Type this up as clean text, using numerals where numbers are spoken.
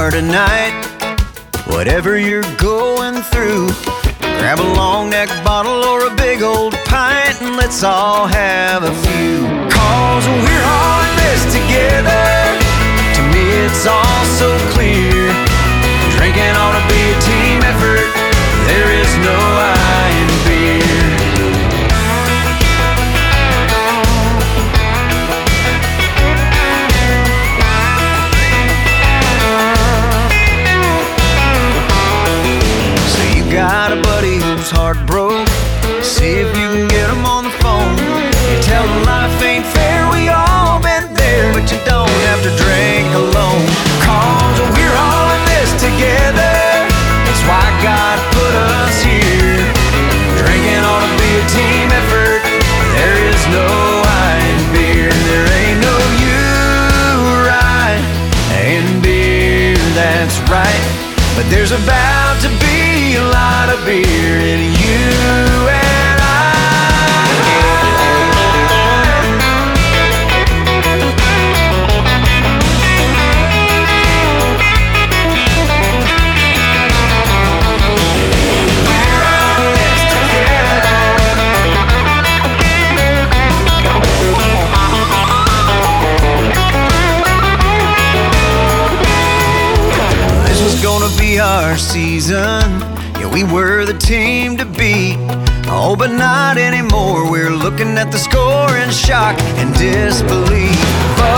bar tonight. Whatever you're going through, grab a long neck bottle or a big old pint and let's all have a few. 'Cause we're all in this together. To me it's all so clear. Drinking ought to be a team effort. There is no I in beer. So you got a buddy who's heart broke. See if you can get him on the phone. You tell him life ain't fair, we all been there, but you don't have to drink alone. 'Cause we're all in this together. That's why God put us here. Drinking ought to be a team effort. There is no I in beer. There ain't no you right in beer, that's right. But there's about to be a lot of beer in you and I. This was gonna be our season. Yeah, we were the team to beat. Oh, but not anymore. We're looking at the score in shock and disbelief.